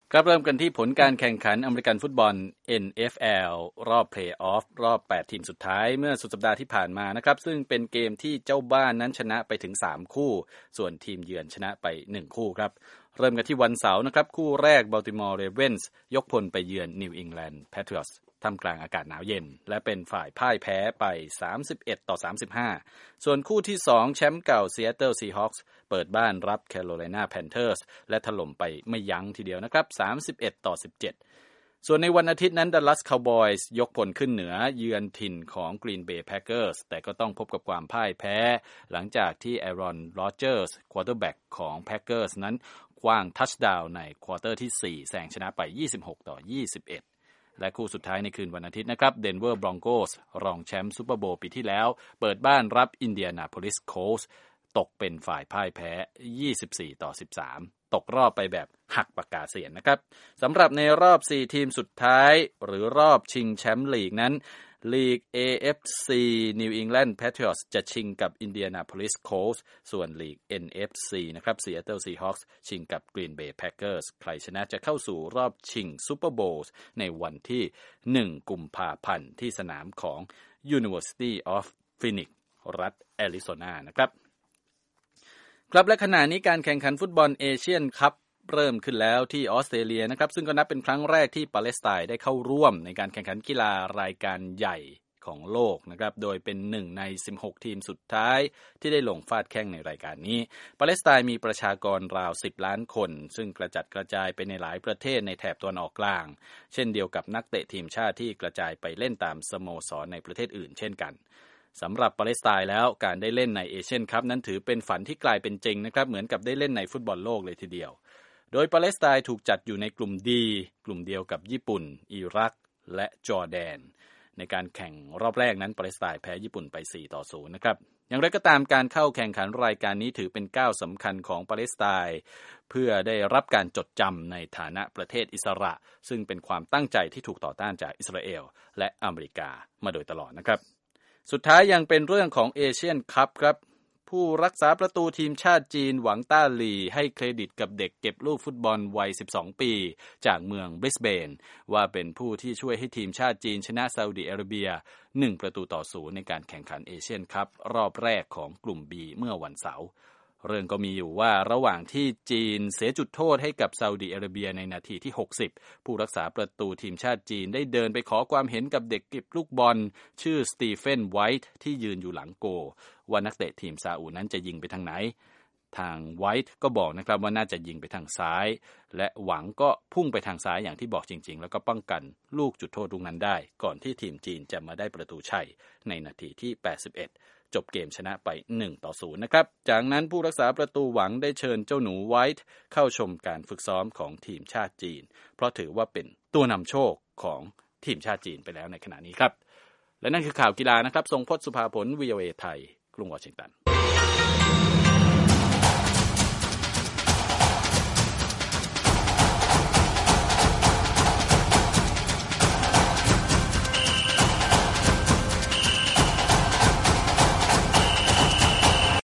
ครับเริ่มกันที่ผลการแข่งขันอเมริกันฟุตบอล NFL รอบเพลย์ออฟรอบ8ทีมสุดท้ายเมื่อสุดสัปดาห์ที่ผ่านมานะครับซึ่งเป็นเกมที่เจ้าบ้านนั้นชนะไปถึง3คู่ส่วนทีมเยือนชนะไป1คู่ครับเริ่มกันที่วันเสาร์นะครับคู่แรก Baltimore Ravens ยกพลไปเยือน New England Patriots ท่ามกลางอากาศหนาวเย็นและเป็นฝ่ายพ่ายแพ้ไป31-35ส่วนคู่ที่2แชมป์เก่า Seattle Seahawks เปิดบ้านรับ Carolina Panthers และถล่มไปไม่ยั้งทีเดียวนะครับ31-17ส่วนในวันอาทิตย์นั้น Dallas Cowboys ยกพลขึ้นเหนือเยือนถิ่นของ Green Bay Packers แต่ก็ต้องพบกับความพ่ายแพ้หลังจากที่ Aaron Rodgers quarterback ของ Packers นั้นคว้างทัชดาวน์ในควอเตอร์ที่4แซงชนะไป26-21และคู่สุดท้ายในคืนวันอาทิตย์นะครับ Denver Broncos รองแชมป์ซูเปอร์โบว์ปีที่แล้วเปิดบ้านรับ Indianapolis Colts ตกเป็นฝ่ายพ่ายแพ้24-13ตกรอบไปแบบหักปากกาเสียนนะครับสำหรับในรอบ4ทีมสุดท้ายหรือรอบชิงแชมป์ลีกนั้นลีก AFC New England Patriots จะชิงกับ Indianapolis Colts ส่วนลีก NFC นะครับ Seattle Seahawks ชิงกับ Green Bay Packers ใครชนะจะเข้าสู่รอบชิง Super Bowl ในวันที่1กุมภาพันธ์ที่สนามของ University of Phoenix รัฐแอริโซนานะครับครับและขณะนี้การแข่งขันฟุตบอลเอเชียนคัพเริ่มขึ้นแล้วที่ออสเตรเลียนะครับซึ่งก็นับเป็นครั้งแรกที่ปาเลสไตน์ได้เข้าร่วมในการแข่งขันกีฬารายการใหญ่ของโลกนะครับโดยเป็น1ใน16ทีมสุดท้ายที่ได้ลงฟาดแข้งในรายการนี้ปาเลสไตน์มีประชากรราว10ล้านคนซึ่งกระจัดกระจายไปในหลายประเทศในแถบตะวันออกกลางเช่นเดียวกับนักเตะทีมชาติที่กระจายไปเล่นตามสโมสรในประเทศอื่นเช่นกันสำหรับปาเลสไตน์แล้วการได้เล่นในเอเชียนคัพนั้นถือเป็นฝันที่กลายเป็นจริงนะครับเหมือนกับได้เล่นในฟุตบอลโลกเลยทีเดียวโดยปาเลสไตน์ถูกจัดอยู่ในกลุ่มดีกลุ่มเดียวกับญี่ปุ่นอิรักและจอร์แดนในการแข่งรอบแรกนั้นปาเลสไตน์แพ้ญี่ปุ่นไป4-0นะครับอย่างไรก็ตามการเข้าแข่งขันรายการนี้ถือเป็นก้าวสำคัญของปาเลสไตน์เพื่อได้รับการจดจำในฐานะประเทศอิสระซึ่งเป็นความตั้งใจที่ถูกต่อต้านจากอิสราเอลและอเมริกามาโดยตลอดนะครับสุดท้ายยังเป็นเรื่องของเอเชียนคัพครับผู้รักษาประตูทีมชาติจีนหวังต้าหลี่ให้เครดิตกับเด็กเก็บลูกฟุตบอลวัย12ปีจากเมืองบริสเบนว่าเป็นผู้ที่ช่วยให้ทีมชาติจีนชนะซาอุดิอาระเบีย1-0ในการแข่งขันเอเชียนคัพรอบแรกของกลุ่ม B เมื่อวันเสาร์เรื่องก็มีอยู่ว่าระหว่างที่จีนเสียจุดโทษให้กับซาอุดิอาระเบียในนาทีที่60ผู้รักษาประตูทีมชาติจีนได้เดินไปขอความเห็นกับเด็กเก็บลูกบอลชื่อสตีเฟนไวท์ที่ยืนอยู่หลังโกว่านักเตะทีมซาอุนั้นจะยิงไปทางไหนทางไวท์ก็บอกนะครับว่าน่าจะยิงไปทางซ้ายและหวังก็พุ่งไปทางซ้ายอย่างที่บอกจริงๆแล้วก็ป้องกันลูกจุดโทษลูกนั้นได้ก่อนที่ทีมจีนจะมาได้ประตูชัยในนาทีที่81จบเกมชนะไป1-0นะครับจากนั้นผู้รักษาประตูหวังได้เชิญเจ้าหนูไวท์เข้าชมการฝึกซ้อมของทีมชาติจีนเพราะถือว่าเป็นตัวนำโชคของทีมชาติจีนไปแล้วในขณะนี้ครับและนั่นคือข่าวกีฬานะครับทรงพจน์สุภาผล VOA ไทยกรุงวอชิงตัน